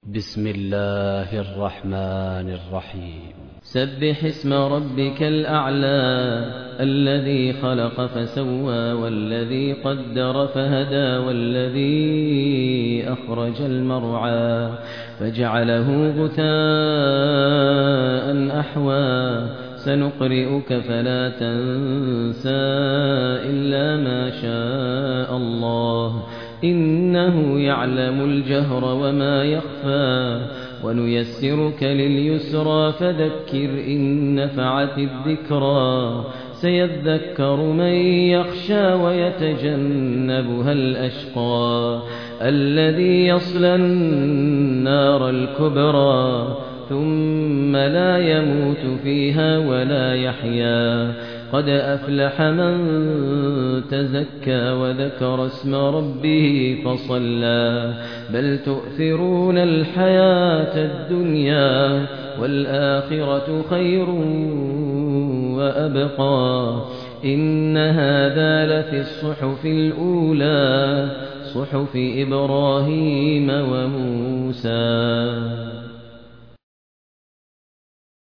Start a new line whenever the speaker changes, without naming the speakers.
بسم الله الرحمن الرحيم.
سبح اسم ربك الأعلى الذي خلق فسوى والذي قدر فهدى والذي أخرج المرعى فجعله غثاء أحوى سنقرئك فلا تنسى إلا ما شاء الله إنه يعلم الجهر وما يخفى ونيسرك لليسرى فذكر إن نفعت الذكرى سيذكر من يخشى ويتجنبها الأشقى الذي يصلى النار الكبرى ثم لا يموت فيها ولا يحيا قد أفلح من تزكى وذكر اسم ربه فصلى بل تؤثرون الحياة الدنيا والآخرة خير وأبقى إن هذا لفي الصحف الأولى صحف إبراهيم وموسى.